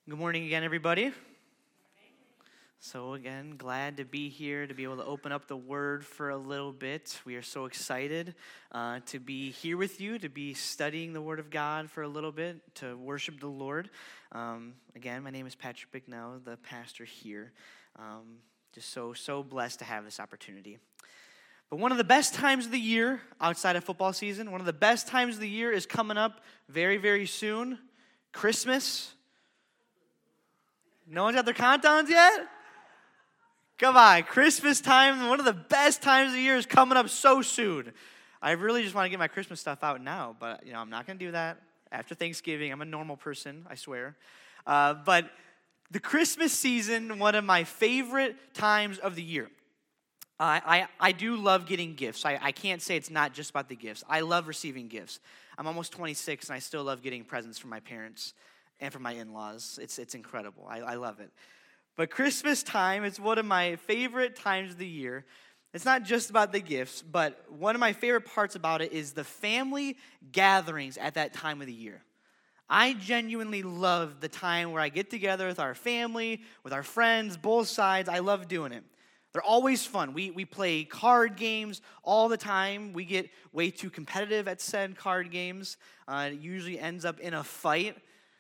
Good morning again, everybody. So again, glad to be here, to be able to open up the Word for a little bit. We are so excited to be here with you, to be studying the Word of God for a little bit, to worship the Lord. Again, my name is Patrick Bicknell, the pastor here. Just so blessed to have this opportunity. But one of the best times of the year, outside of football season, one of the best times of the year is coming up very, very soon, Christmas. No one's got their countdowns yet? Come on, Christmas time, one of the best times of the year is coming up so soon. I really just want to get my Christmas stuff out now, but I'm not going to do that after Thanksgiving. I'm a normal person, I swear. But the Christmas season, one of my favorite times of the year. I do love getting gifts. I can't say it's not just about the gifts. I love receiving gifts. I'm almost 26, and I still love getting presents from my parents and from my in-laws. It's incredible. I love it. But Christmas time is one of my favorite times of the year. It's not just about the gifts, but one of my favorite parts about it is the family gatherings at that time of the year. I genuinely love the time where I get together with our family, with our friends, both sides. I love doing it. They're always fun. We play card games all the time. We get way too competitive at said card games. It usually ends up in a fight.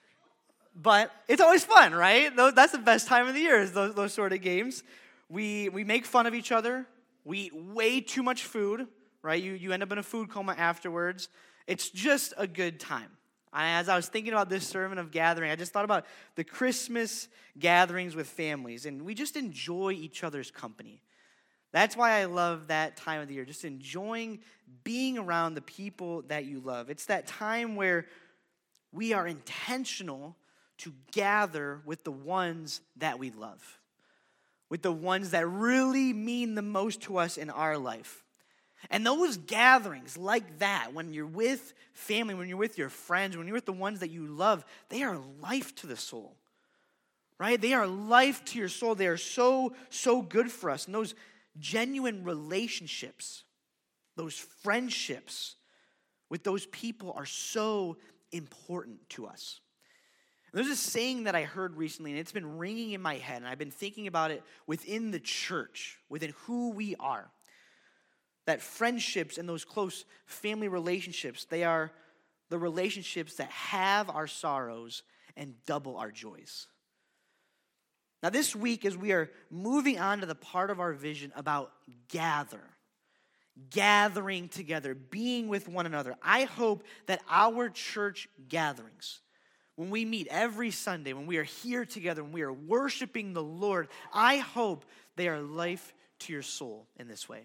But it's always fun, right? That's the best time of the year, is those sort of games. We make fun of each other. We eat way too much food, right? You end up in a food coma afterwards. It's just a good time. As I was thinking about this sermon of gathering, I just thought about the Christmas gatherings with families, and we just enjoy each other's company. That's why I love that time of the year, just enjoying being around the people that you love. It's that time where we are intentional to gather with the ones that we love, with the ones that really mean the most to us in our life. And those gatherings like that, when you're with family, when you're with your friends, when you're with the ones that you love, they are life to the soul, right? They are life to your soul. They are so good for us. And those genuine relationships, those friendships with those people are so important to us. There's a saying that I heard recently, and it's been ringing in my head, and I've been thinking about it within the church, within who we are. That friendships and those close family relationships, they are the relationships that have our sorrows and double our joys. Now this week, as we are moving on to the part of our vision about gathering together, being with one another, I hope that our church gatherings, when we meet every Sunday, when we are here together, when we are worshiping the Lord, I hope they are life to your soul in this way.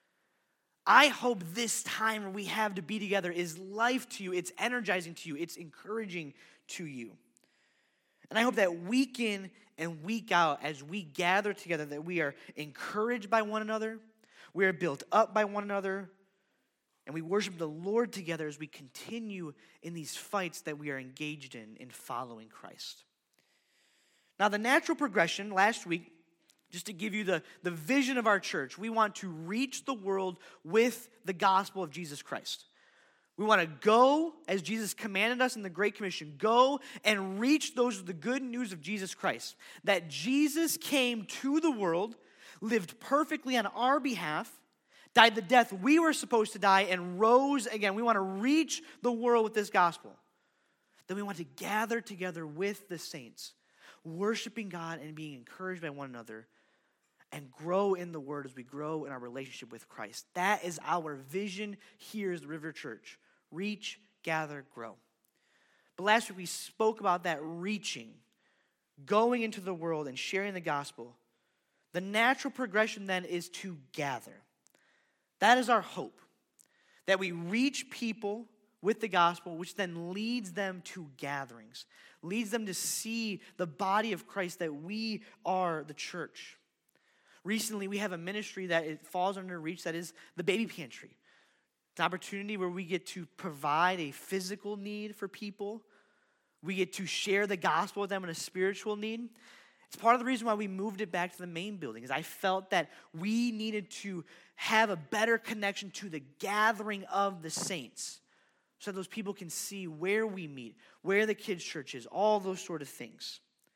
I hope this time where we have to be together is life to you, it's energizing to you, it's encouraging to you. And I hope that week in and week out, as we gather together, that we are encouraged by one another, we are built up by one another, and we worship the Lord together as we continue in these fights that we are engaged in following Christ. Now, the natural progression last week, just to give you the vision of our church, we want to reach the world with the gospel of Jesus Christ. We want to go, as Jesus commanded us in the Great Commission, go and reach those with the good news of Jesus Christ. That Jesus came to the world, lived perfectly on our behalf, died the death we were supposed to die, and rose again. We want to reach the world with this gospel. Then we want to gather together with the saints, worshiping God and being encouraged by one another, and grow in the Word as we grow in our relationship with Christ. That is our vision here as the River Church. Reach, gather, grow. But last week we spoke about that reaching, going into the world and sharing the gospel. The natural progression then is to gather. That is our hope, that we reach people with the gospel, which then leads them to gatherings, leads them to see the body of Christ, that we are the church. Recently, we have a ministry that it falls under reach, that is the baby pantry. It's an opportunity where we get to provide a physical need for people. We get to share the gospel with them in a spiritual need. It's part of the reason why we moved it back to the main building, is I felt that we needed to have a better connection to the gathering of the saints, so those people can see where we meet, where the kids' church is, all those sort of things.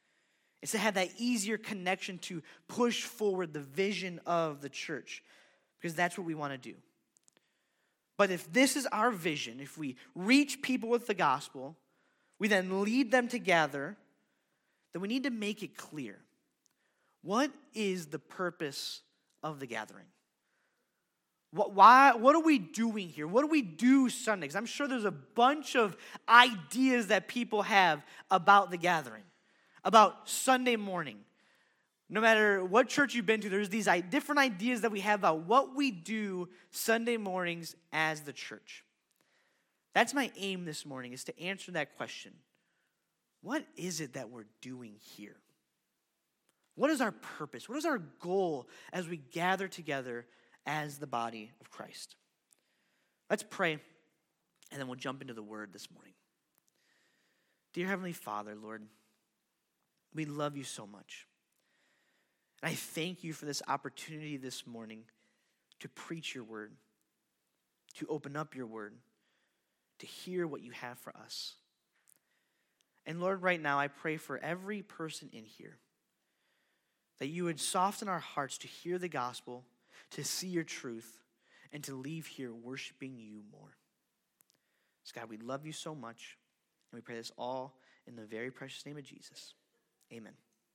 It's to have that easier connection to push forward the vision of the church, because that's what we want to do. But if this is our vision, if we reach people with the gospel, we then lead them together, then we need to make it clear. What is the purpose of the gathering? What are we doing here? What do we do Sunday? Because I'm sure there's a bunch of ideas that people have about the gathering, about Sunday morning. No matter what church you've been to, there's these different ideas that we have about what we do Sunday mornings as the church. That's my aim this morning, is to answer that question. What is it that we're doing here? What is our purpose? What is our goal as we gather together as the body of Christ? Let's pray, and then we'll jump into the word this morning. Dear Heavenly Father, Lord, we love you so much. And I thank you for this opportunity this morning to preach your word, to open up your word, to hear what you have for us. And Lord, right now I pray for every person in here that you would soften our hearts to hear the gospel, to see your truth, and to leave here worshiping you more. So God, we love you so much, and we pray this all in the very precious name of Jesus. Amen.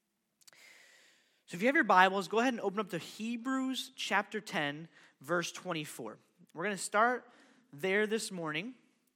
So if you have your Bibles, go ahead and open up to Hebrews chapter 10, verse 24. We're going to start there this morning.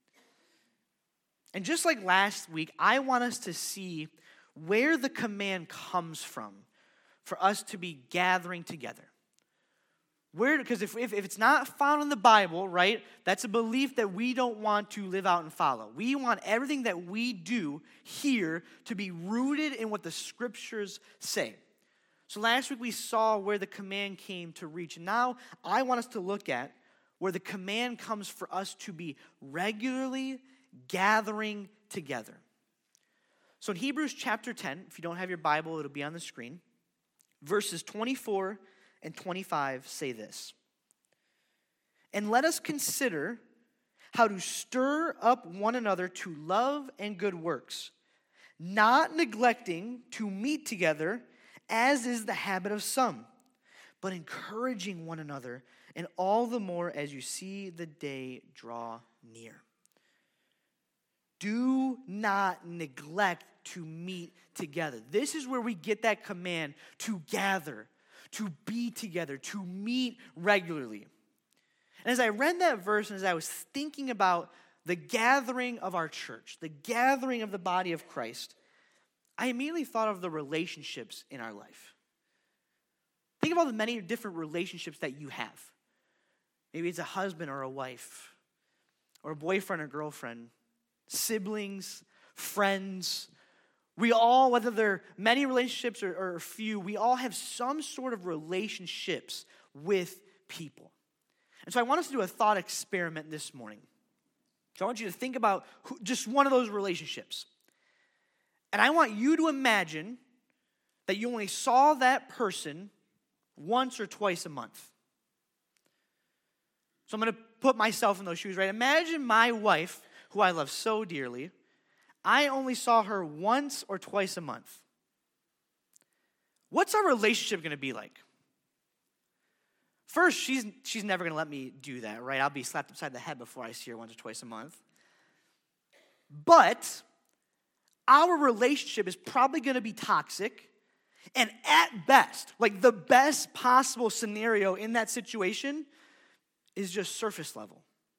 And just like last week, I want us to see where the command comes from for us to be gathering together. Because if it's not found in the Bible, right, that's a belief that we don't want to live out and follow. We want everything that we do here to be rooted in what the Scriptures say. So last week we saw where the command came to reach. Now I want us to look at where the command comes for us to be regularly gathering together. So in Hebrews chapter 10, if you don't have your Bible, it'll be on the screen. Verses 24 and 25 say this. And let us consider how to stir up one another to love and good works, not neglecting to meet together, as is the habit of some, but encouraging one another, and all the more as you see the day draw near. Do not neglect to meet together. This is where we get that command to gather, to be together, to meet regularly. And as I read that verse, and as I was thinking about the gathering of our church, the gathering of the body of Christ, I immediately thought of the relationships in our life. Think of all the many different relationships that you have. Maybe it's a husband or a wife, or a boyfriend or girlfriend, siblings, friends. We all, whether they're many relationships or few, we all have some sort of relationships with people. And so I want us to do a thought experiment this morning. So I want you to think about just one of those relationships. And I want you to imagine that you only saw that person once or twice a month. So I'm going to put myself in those shoes, right? Imagine my wife, who I love so dearly. I only saw her once or twice a month. What's our relationship going to be like? First, she's never going to let me do that, right? I'll be slapped upside the head before I see her once or twice a month. But our relationship is probably going to be toxic, and at best, like the best possible scenario in that situation is just surface level.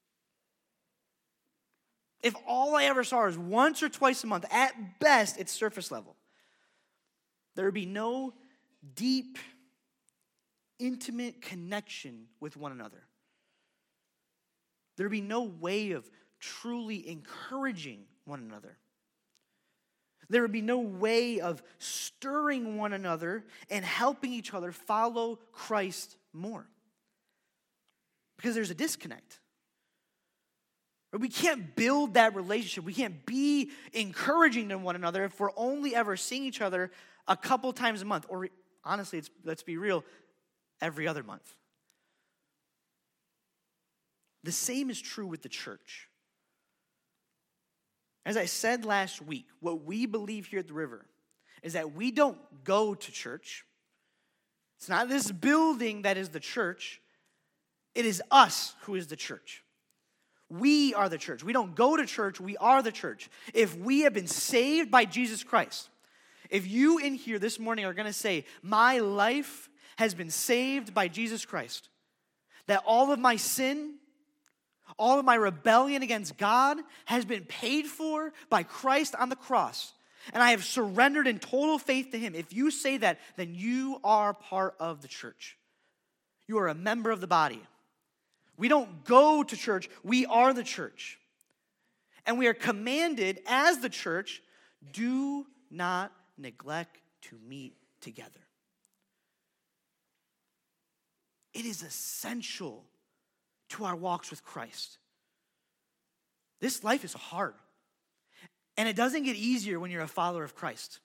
If all I ever saw is once or twice a month, at best, it's surface level. There would be no deep, intimate connection with one another. There would be no way of truly encouraging one another. There would be no way of stirring one another and helping each other follow Christ more. Because there's a disconnect. We can't build that relationship. We can't be encouraging to one another if we're only ever seeing each other a couple times a month. Or honestly, let's be real, every other month. The same is true with the church. As I said last week, what we believe here at the River is that we don't go to church. It's not this building that is the church. It is us who is the church. We are the church. We don't go to church, we are the church. If we have been saved by Jesus Christ, if you in here this morning are going to say, my life has been saved by Jesus Christ, that all of my sin, all of my rebellion against God has been paid for by Christ on the cross, and I have surrendered in total faith to him. If you say that, then you are part of the church. You are a member of the body. We don't go to church, we are the church. And we are commanded as the church, do not neglect to meet together. It is essential to our walks with Christ. This life is hard. And it doesn't get easier when you're a follower of Christ.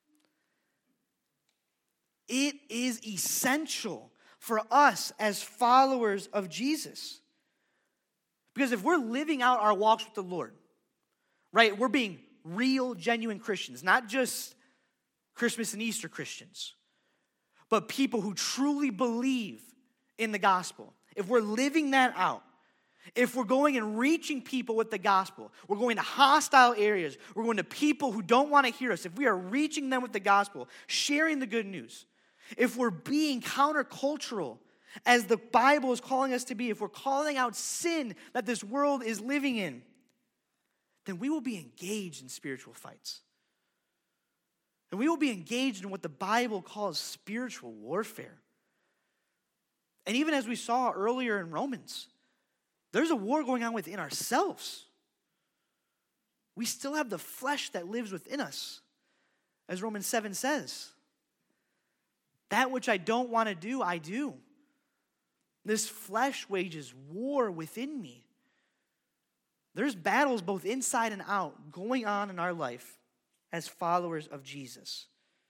It is essential for us as followers of Jesus. Because if we're living out our walks with the Lord, right, we're being real, genuine Christians, not just Christmas and Easter Christians, but people who truly believe in the gospel. If we're living that out, if we're going and reaching people with the gospel, we're going to hostile areas, we're going to people who don't want to hear us, if we are reaching them with the gospel, sharing the good news, if we're being countercultural as the Bible is calling us to be, if we're calling out sin that this world is living in, then we will be engaged in spiritual fights. And we will be engaged in what the Bible calls spiritual warfare. And even as we saw earlier in Romans, there's a war going on within ourselves. We still have the flesh that lives within us, as Romans 7 says. That which I don't want to do, I do. This flesh wages war within me. There's battles both inside and out going on in our life as followers of Jesus.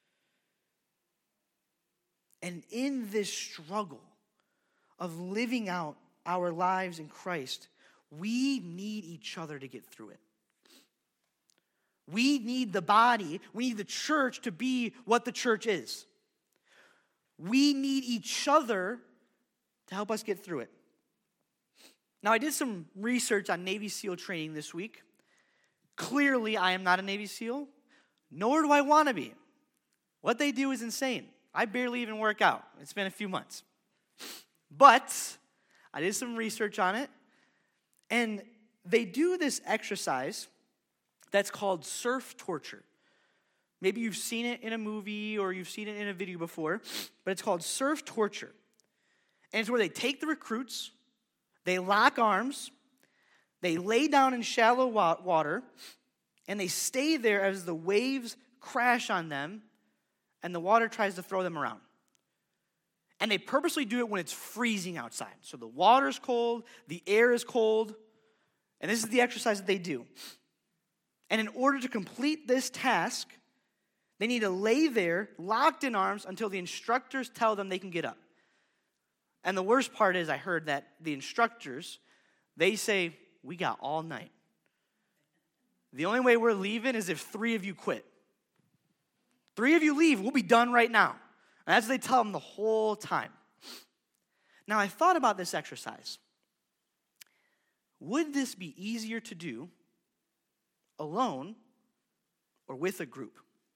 And in this struggle of living out our lives in Christ, we need each other to get through it. We need the body, we need the church to be what the church is. We need each other to help us get through it. Now, I did some research on Navy SEAL training this week. Clearly, I am not a Navy SEAL, nor do I want to be. What they do is insane. I barely even work out. It's been a few months. But I did some research on it, and they do this exercise that's called surf torture. Maybe you've seen it in a movie or you've seen it in a video before, but it's called surf torture. And it's where they take the recruits, they lock arms, they lay down in shallow water, and they stay there as the waves crash on them and the water tries to throw them around. And they purposely do it when it's freezing outside. So the water's cold, the air is cold, and this is the exercise that they do. And in order to complete this task, they need to lay there, locked in arms, until the instructors tell them they can get up. And the worst part is I heard that the instructors, they say, we got all night. The only way we're leaving is if 3 of you quit. 3 of you leave, we'll be done right now. And that's what they tell them the whole time. Now, I thought about this exercise. Would this be easier to do alone or with a group?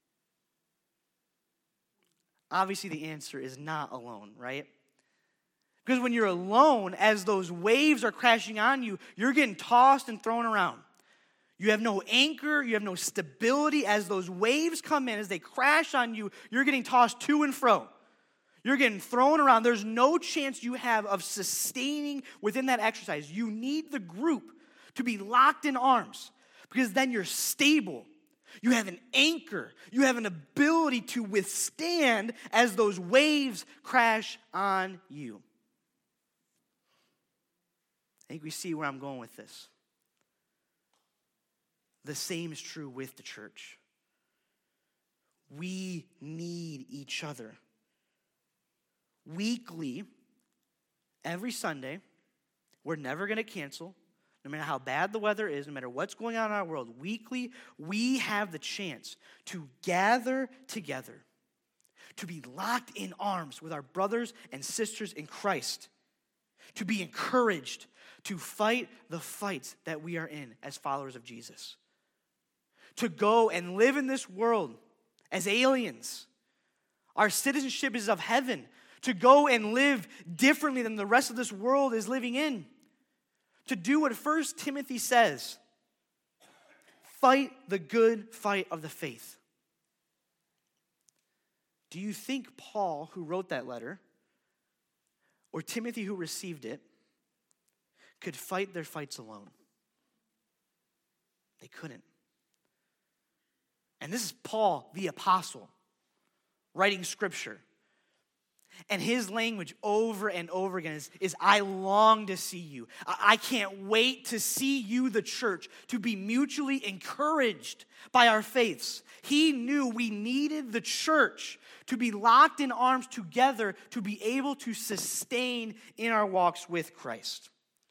Obviously, the answer is not alone, right? Because when you're alone, as those waves are crashing on you, you're getting tossed and thrown around. You have no anchor, you have no stability. As those waves come in, as they crash on you, you're getting tossed to and fro. You're getting thrown around. There's no chance you have of sustaining within that exercise. You need the group to be locked in arms, because then you're stable. You have an anchor. You have an ability to withstand as those waves crash on you. I think we see where I'm going with this. The same is true with the church. We need each other. Weekly, every Sunday, we're never going to cancel. No matter how bad the weather is, no matter what's going on in our world, weekly, we have the chance to gather together, to be locked in arms with our brothers and sisters in Christ, to be encouraged to fight the fights that we are in as followers of Jesus, to go and live in this world as aliens. Our citizenship is of heaven, to go and live differently than the rest of this world is living in. To do what 1 Timothy says, fight the good fight of the faith. Do you think Paul, who wrote that letter, or Timothy, who received it, could fight their fights alone? They couldn't. And this is Paul, the apostle, writing scripture. And his language over and over again is I long to see you. I can't wait to see you, the church, to be mutually encouraged by our faiths. He knew we needed the church to be locked in arms together to be able to sustain in our walks with Christ.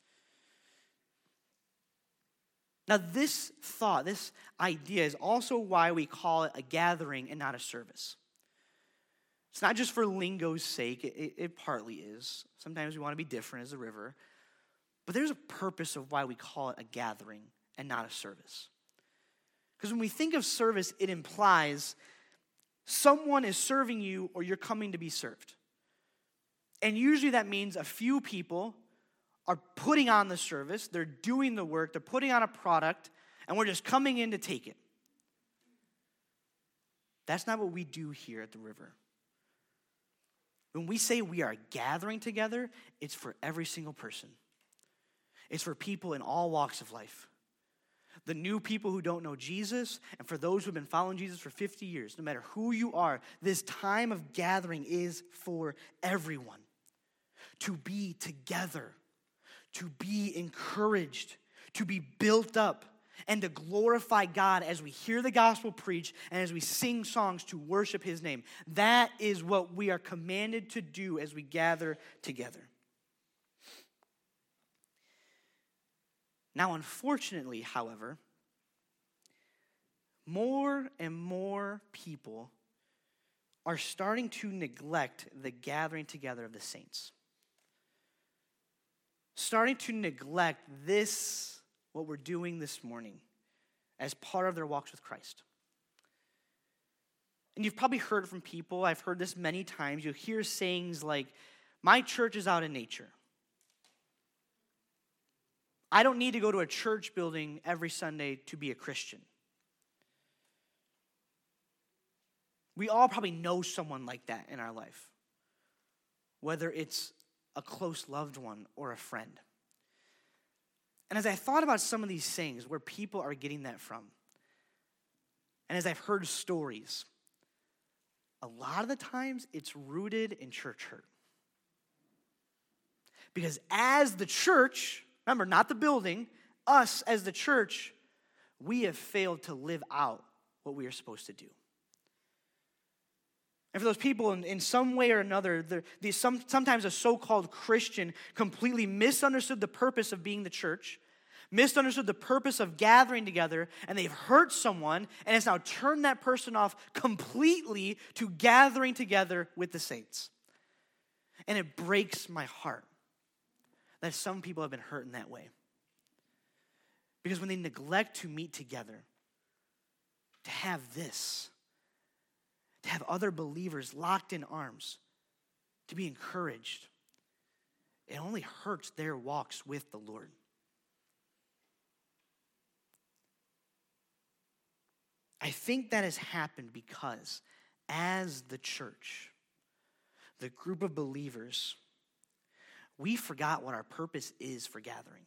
Now, this thought, this idea is also why we call it a gathering and not a service. It's not just for lingo's sake. It partly is. Sometimes we want to be different as a river. But there's a purpose of why we call it a gathering and not a service. Because when we think of service, it implies someone is serving you or you're coming to be served. And usually that means a few people are putting on the service, they're doing the work, they're putting on a product, and we're just coming in to take it. That's not what we do here at the river. When we say we are gathering together, it's for every single person. It's for people in all walks of life. The new people who don't know Jesus, and for those who have been following Jesus for 50 years, no matter who you are, this time of gathering is for everyone. To be together, to be encouraged, to be built up, and to glorify God as we hear the gospel preached and as we sing songs to worship his name. That is what we are commanded to do as we gather together. Now, unfortunately, however, more and more people are starting to neglect the gathering together of the saints. Starting to neglect this, what we're doing this morning, as part of their walks with Christ. And you've probably heard from people, I've heard this many times, you'll hear sayings like, my church is out in nature. I don't need to go to a church building every Sunday to be a Christian. We all probably know someone like that in our life, whether it's a close loved one or a friend. And as I thought about some of these things, where people are getting that from, and as I've heard stories, a lot of the times it's rooted in church hurt. Because as the church, remember, not the building, us as the church, we have failed to live out what we are supposed to do. And for those people, in some way or another, sometimes a so-called Christian completely misunderstood the purpose of being the church, misunderstood the purpose of gathering together, and they've hurt someone, and it's now turned that person off completely to gathering together with the saints. And it breaks my heart that some people have been hurt in that way. Because when they neglect to meet together, to have this, to have other believers locked in arms, to be encouraged, it only hurts their walks with the Lord. I think that has happened because as the church, the group of believers, we forgot what our purpose is for gathering.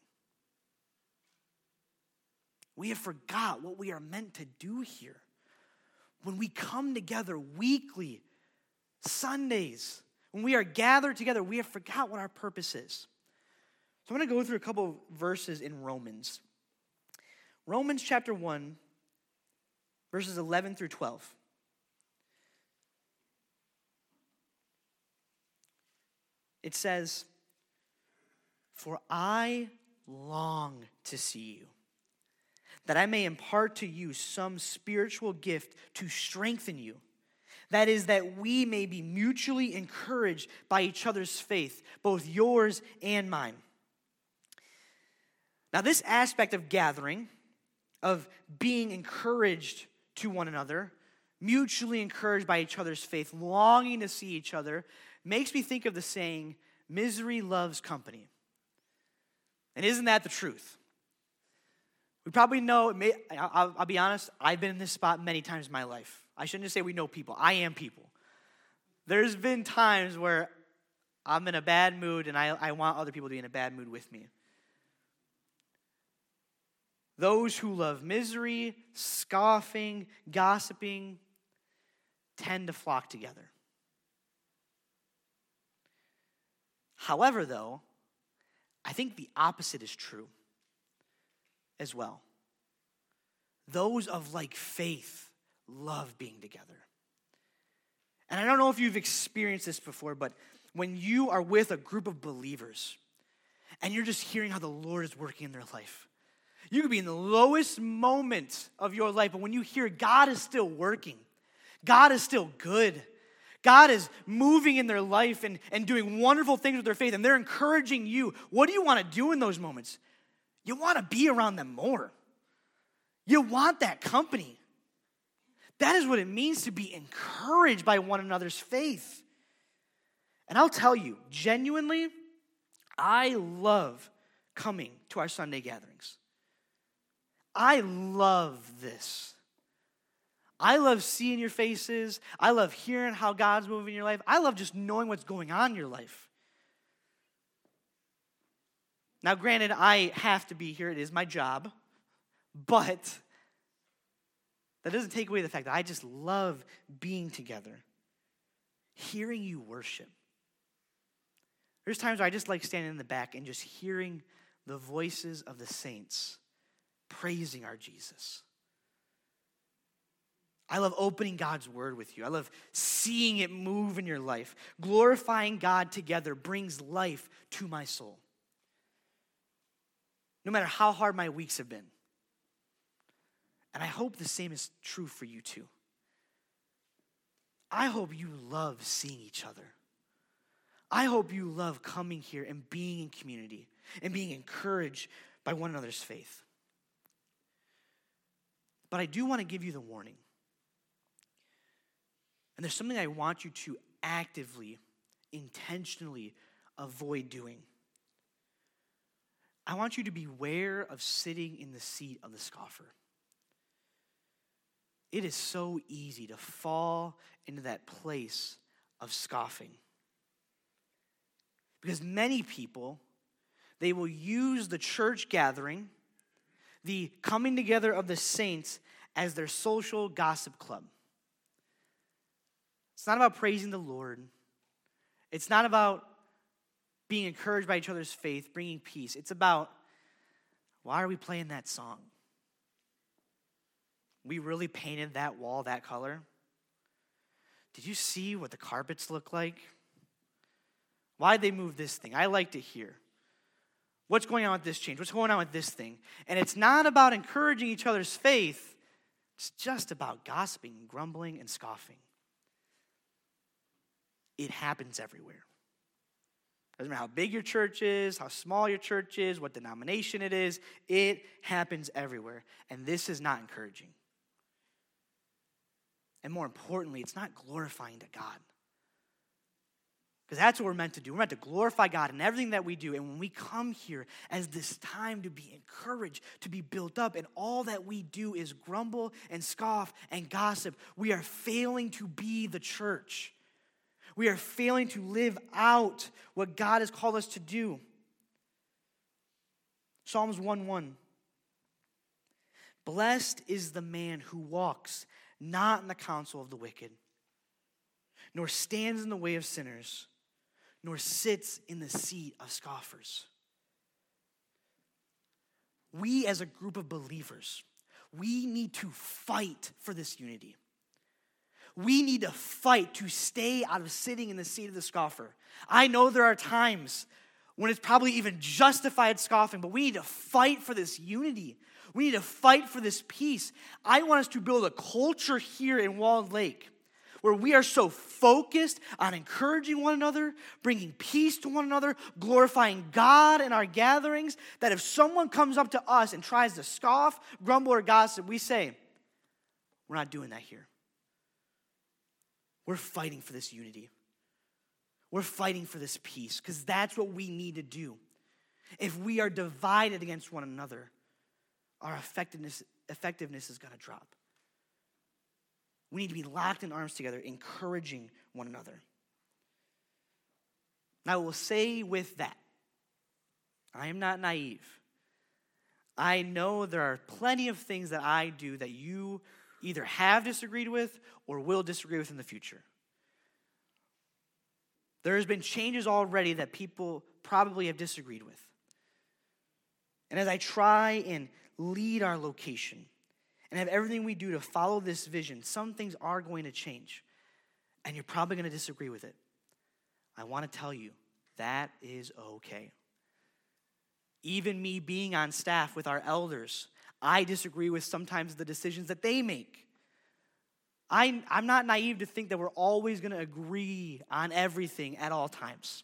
We have forgot what we are meant to do here. When we come together weekly, Sundays, when we are gathered together, we have forgot what our purpose is. So I'm going to go through a couple of verses in Romans. Romans chapter 1, verses 11 through 12. It says, "For I long to see you, that I may impart to you some spiritual gift to strengthen you. That is, that we may be mutually encouraged by each other's faith, both yours and mine. Now, this aspect of gathering, of being encouraged to one another, mutually encouraged by each other's faith, longing to see each other, makes me think of the saying, misery loves company. And isn't that the truth? We probably know, I'll be honest, I've been in this spot many times in my life. I shouldn't just say we know people. I am people. There's been times where I'm in a bad mood and I want other people to be in a bad mood with me. Those who love misery, scoffing, gossiping, tend to flock together. However, though, I think the opposite is true as well. Those of like faith love being together. And I don't know if you've experienced this before, but when you are with a group of believers and you're just hearing how the Lord is working in their life, you could be in the lowest moment of your life, but when you hear God is still working, God is still good, God is moving in their life and doing wonderful things with their faith, and they're encouraging you, what do you want to do in those moments? You want to be around them more. You want that company. That is what it means to be encouraged by one another's faith. And I'll tell you, genuinely, I love coming to our Sunday gatherings. I love this. I love seeing your faces. I love hearing how God's moving in your life. I love just knowing what's going on in your life. Now, granted, I have to be here. It is my job. But that doesn't take away the fact that I just love being together, hearing you worship. There's times where I just like standing in the back and just hearing the voices of the saints praising our Jesus. I love opening God's word with you. I love seeing it move in your life. Glorifying God together brings life to my soul. No matter how hard my weeks have been. And I hope the same is true for you too. I hope you love seeing each other. I hope you love coming here and being in community and being encouraged by one another's faith. But I do want to give you the warning. And there's something I want you to actively, intentionally avoid doing. I want you to beware of sitting in the seat of the scoffer. It is so easy to fall into that place of scoffing. Because many people, they will use the church gathering, the coming together of the saints, as their social gossip club. It's not about praising the Lord. It's not about being encouraged by each other's faith, bringing peace. It's about, why are we playing that song? We really painted that wall that color? Did you see what the carpets look like? Why'd they move this thing? I like to hear. What's going on with this change? What's going on with this thing? And it's not about encouraging each other's faith. It's just about gossiping, grumbling, and scoffing. It happens everywhere. Doesn't matter how big your church is, how small your church is, what denomination it is. It happens everywhere. And this is not encouraging. And more importantly, it's not glorifying to God. Because that's what we're meant to do. We're meant to glorify God in everything that we do. And when we come here as this time to be encouraged, to be built up, and all that we do is grumble and scoff and gossip, we are failing to be the church. We are failing to live out what God has called us to do. Psalms 1:1. Blessed is the man who walks not in the counsel of the wicked, nor stands in the way of sinners, nor sits in the seat of scoffers. We as a group of believers, we need to fight for this unity. We need to fight to stay out of sitting in the seat of the scoffer. I know there are times when it's probably even justified scoffing, but we need to fight for this unity. We need to fight for this peace. I want us to build a culture here in Walled Lake where we are so focused on encouraging one another, bringing peace to one another, glorifying God in our gatherings, that if someone comes up to us and tries to scoff, grumble, or gossip, we say, we're not doing that here. We're fighting for this unity. We're fighting for this peace because that's what we need to do. If we are divided against one another, our effectiveness is going to drop. We need to be locked in arms together, encouraging one another. Now, I will say with that, I am not naive. I know there are plenty of things that I do that you either have disagreed with or will disagree with in the future. There has been changes already that people probably have disagreed with. And as I try and lead our location and have everything we do to follow this vision, some things are going to change. And you're probably going to disagree with it. I want to tell you, that is okay. Even me being on staff with our elders, I disagree with sometimes the decisions that they make. I'm not naive to think that we're always going to agree on everything at all times.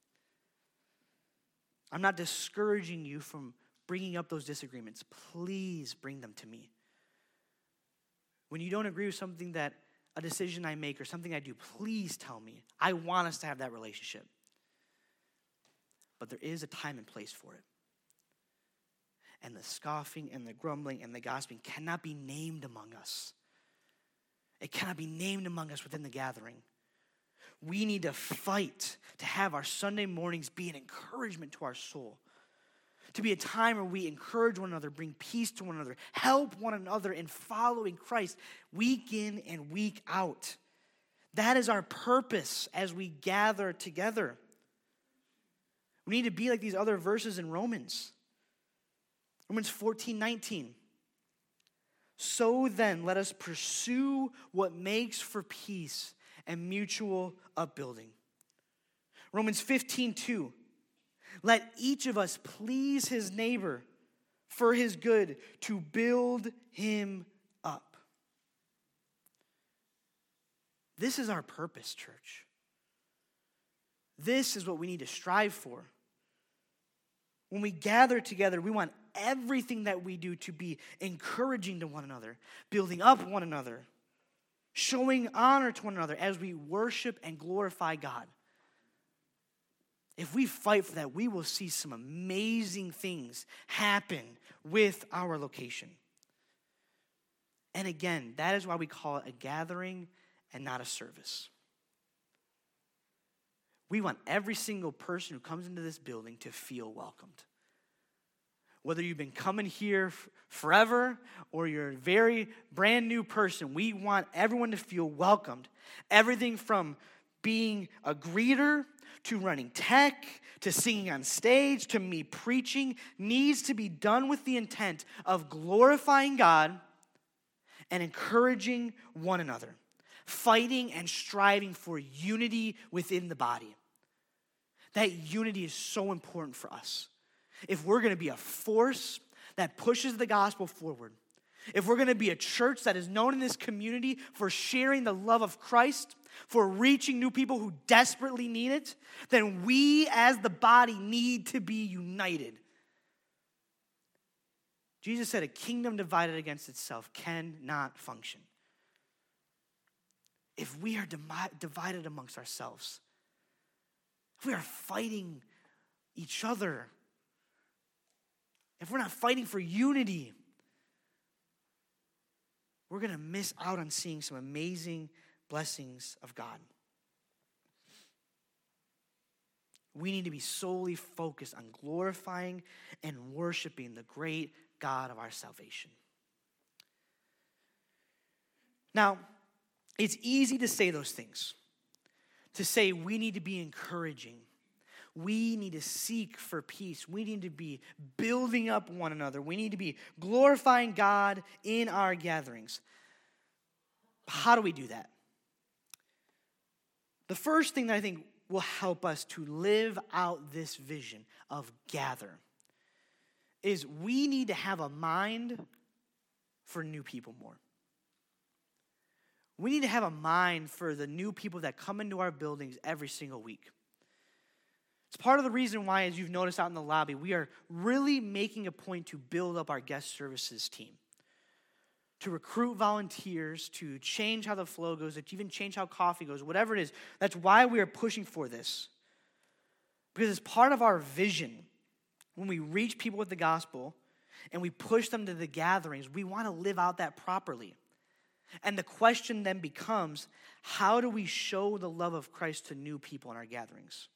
I'm not discouraging you from bringing up those disagreements. Please bring them to me. When you don't agree with something that a decision I make or something I do, please tell me. I want us to have that relationship. But there is a time and place for it. And the scoffing and the grumbling and the gossiping cannot be named among us. It cannot be named among us within the gathering. We need to fight to have our Sunday mornings be an encouragement to our soul. To be a time where we encourage one another, bring peace to one another, help one another in following Christ week in and week out. That is our purpose as we gather together. We need to be like these other verses in Romans. Romans 14:19. So then, let us pursue what makes for peace and mutual upbuilding. Romans 15:2. Let each of us please his neighbor for his good, to build him up. This is our purpose, church. This is what we need to strive for. When we gather together, we want everything that we do to be encouraging to one another, building up one another, showing honor to one another as we worship and glorify God. If we fight for that, we will see some amazing things happen with our location. And again, that is why we call it a gathering and not a service. We want every single person who comes into this building to feel welcomed. Whether you've been coming here forever or you're a very brand new person, we want everyone to feel welcomed. Everything from being a greeter to running tech to singing on stage to me preaching needs to be done with the intent of glorifying God and encouraging one another, fighting and striving for unity within the body. That unity is so important for us. If we're going to be a force that pushes the gospel forward, if we're going to be a church that is known in this community for sharing the love of Christ, for reaching new people who desperately need it, then we as the body need to be united. Jesus said a kingdom divided against itself cannot function. If we are divided amongst ourselves, if we are fighting each other, if we're not fighting for unity, we're going to miss out on seeing some amazing blessings of God. We need to be solely focused on glorifying and worshiping the great God of our salvation. Now, it's easy to say those things. To say we need to be encouraging. We need to seek for peace. We need to be building up one another. We need to be glorifying God in our gatherings. How do we do that? The first thing that I think will help us to live out this vision of gather is we need to have a mind for new people more. We need to have a mind for the new people that come into our buildings every single week. It's part of the reason why, as you've noticed out in the lobby, we are really making a point to build up our guest services team, to recruit volunteers, to change how the flow goes, to even change how coffee goes, whatever it is. That's why we are pushing for this. Because it's part of our vision. When we reach people with the gospel and we push them to the gatherings, we want to live out that properly. And the question then becomes, how do we show the love of Christ to new people in our gatherings?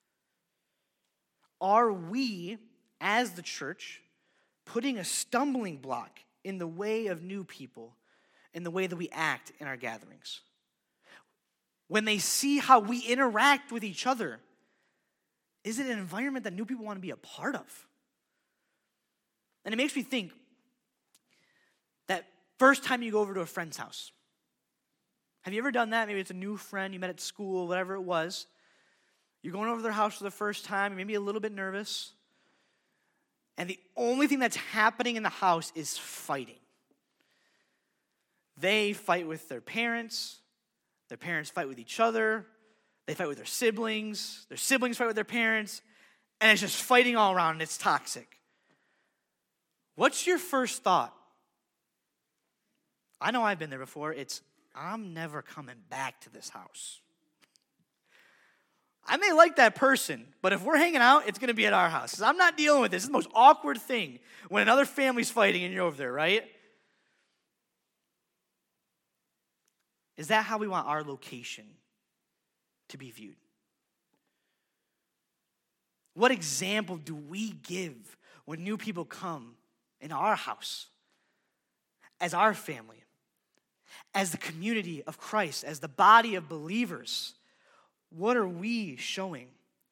Are we, as the church, putting a stumbling block in the way of new people, in the way that we act in our gatherings? When they see how we interact with each other, is it an environment that new people want to be a part of? And it makes me think that first time you go over to a friend's house. Have you ever done that? Maybe it's a new friend you met at school, whatever it was. You're going over to their house for the first time, maybe a little bit nervous. And the only thing that's happening in the house is fighting. They fight with their parents fight with each other, they fight with their siblings fight with their parents, and it's just fighting all around and it's toxic. What's your first thought? I know I've been there before. It's, I'm never coming back to this house. I may like that person, but if we're hanging out, it's going to be at our house. 'Cause I'm not dealing with this. This is the most awkward thing when another family's fighting and you're over there, right? Is that how we want our location to be viewed? What example do we give when new people come in our house, as our family, as the community of Christ, as the body of believers? What are we showing?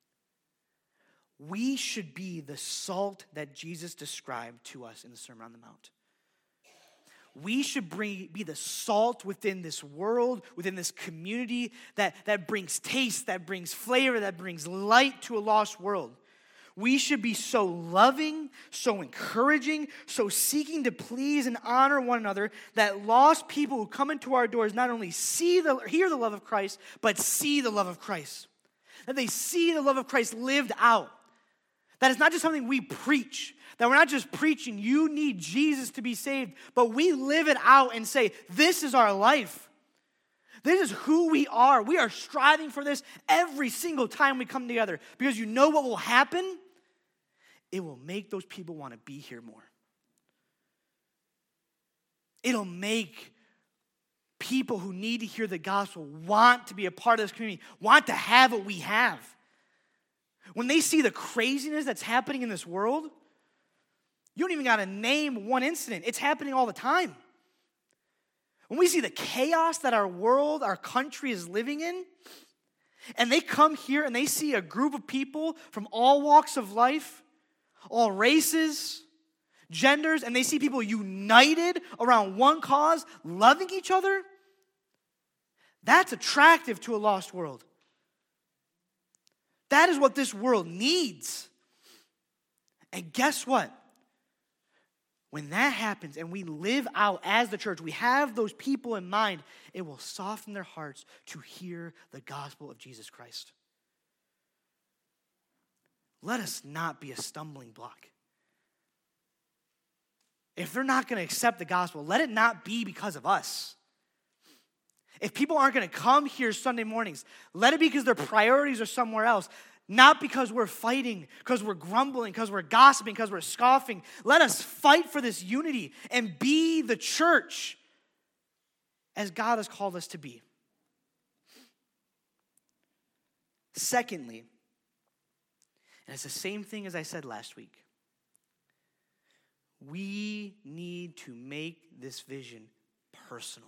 We should be the salt that Jesus described to us in the Sermon on the Mount. We should be the salt within this world, within this community that brings taste, that brings flavor, that brings light to a lost world. We should be so loving, so encouraging, so seeking to please and honor one another that lost people who come into our doors not only hear the love of Christ, but see the love of Christ. That they see the love of Christ lived out. That it's not just something we preach. That we're not just preaching, you need Jesus to be saved, but we live it out and say, this is our life. This is who we are. We are striving for this every single time we come together. Because you know what will happen? It will make those people want to be here more. It'll make people who need to hear the gospel want to be a part of this community, want to have what we have. When they see the craziness that's happening in this world, you don't even got to name one incident. It's happening all the time. When we see the chaos that our world, our country is living in, and they come here and they see a group of people from all walks of life, all races, genders, and they see people united around one cause, loving each other, that's attractive to a lost world. That is what this world needs. And guess what? When that happens and we live out as the church, we have those people in mind, it will soften their hearts to hear the gospel of Jesus Christ. Let us not be a stumbling block. If they're not going to accept the gospel, let it not be because of us. If people aren't going to come here Sunday mornings, let it be because their priorities are somewhere else. Not because we're fighting, because we're grumbling, because we're gossiping, because we're scoffing. Let us fight for this unity and be the church as God has called us to be. Secondly, and it's the same thing as I said last week, we need to make this vision personal.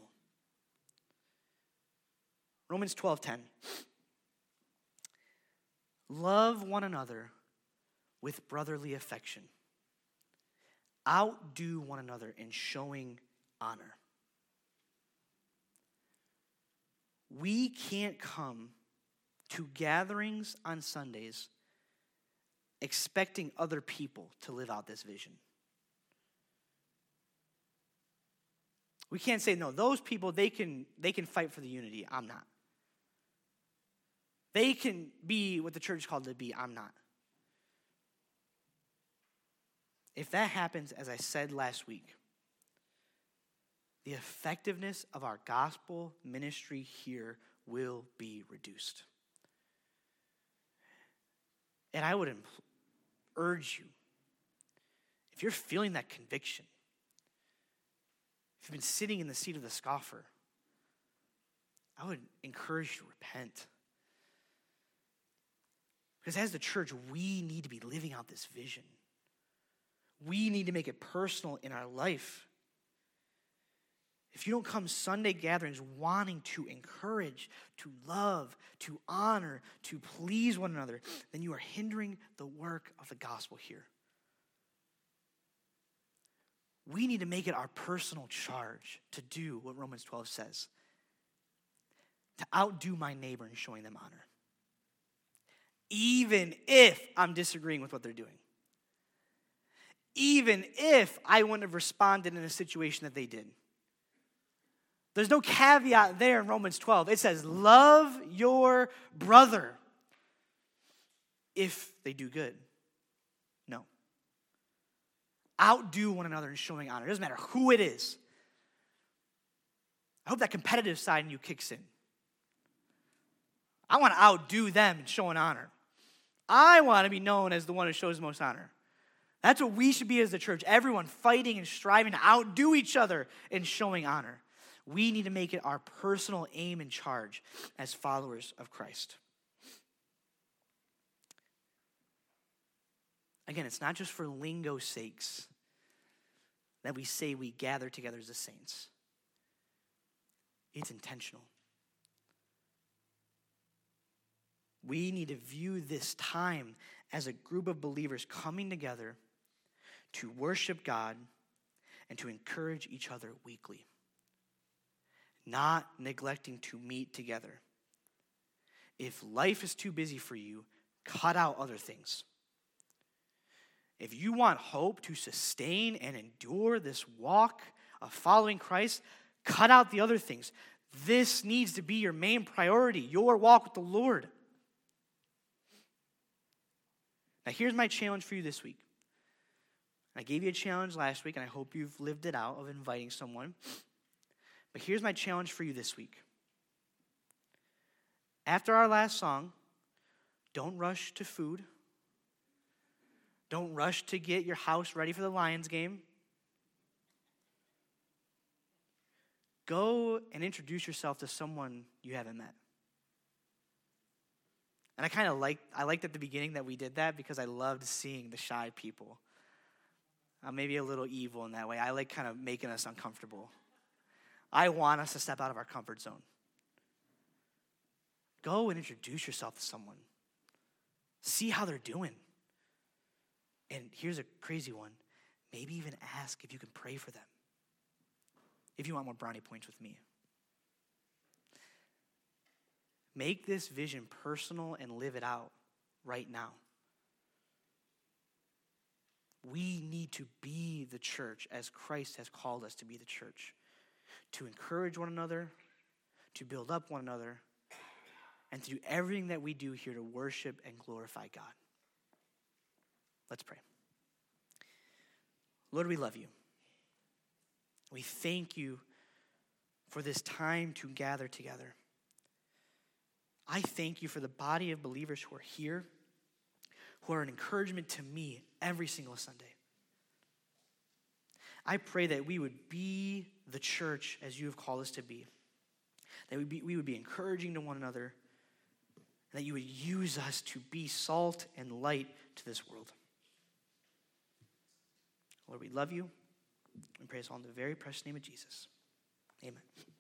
Romans 12:10. Love one another with brotherly affection. Outdo one another in showing honor. We can't come to gatherings on Sundays expecting other people to live out this vision. We can't say, no, those people, they can fight for the unity. I'm not. They can be what the church is called to be. I'm not. If that happens, as I said last week, the effectiveness of our gospel ministry here will be reduced. And I would urge you, if you're feeling that conviction, if you've been sitting in the seat of the scoffer, I would encourage you to repent. Because as the church, we need to be living out this vision. We need to make it personal in our life. If you don't come Sunday gatherings wanting to encourage, to love, to honor, to please one another, then you are hindering the work of the gospel here. We need to make it our personal charge to do what Romans 12 says. To outdo my neighbor in showing them honor. Even if I'm disagreeing with what they're doing. Even if I wouldn't have responded in a situation that they did. There's no caveat there in Romans 12. It says, love your brother if they do good. No. Outdo one another in showing honor. It doesn't matter who it is. I hope that competitive side in you kicks in. I want to outdo them in showing honor. I want to be known as the one who shows most honor. That's what we should be as the church. Everyone fighting and striving to outdo each other in showing honor. We need to make it our personal aim and charge as followers of Christ. Again, it's not just for lingo's sakes that we say we gather together as the saints. It's intentional. We need to view this time as a group of believers coming together to worship God and to encourage each other weekly. Not neglecting to meet together. If life is too busy for you, cut out other things. If you want hope to sustain and endure this walk of following Christ, cut out the other things. This needs to be your main priority, your walk with the Lord. Now, here's my challenge for you this week. I gave you a challenge last week, and I hope you've lived it out of inviting someone. But here's my challenge for you this week. After our last song, don't rush to food. Don't rush to get your house ready for the Lions game. Go and introduce yourself to someone you haven't met. And I liked at the beginning that we did that because I loved seeing the shy people. Maybe a little evil in that way. I like kind of making us uncomfortable. I want us to step out of our comfort zone. Go and introduce yourself to someone. See how they're doing. And here's a crazy one. Maybe even ask if you can pray for them. If you want more brownie points with me. Make this vision personal and live it out right now. We need to be the church as Christ has called us to be the church. To encourage one another, to build up one another, and to do everything that we do here to worship and glorify God. Let's pray. Lord, we love you. We thank you for this time to gather together. I thank you for the body of believers who are here, who are an encouragement to me every single Sunday. I pray that we would be the church as you have called us to be. That we would be encouraging to one another. And that you would use us to be salt and light to this world. Lord, we love you. We praise all in the very precious name of Jesus. Amen.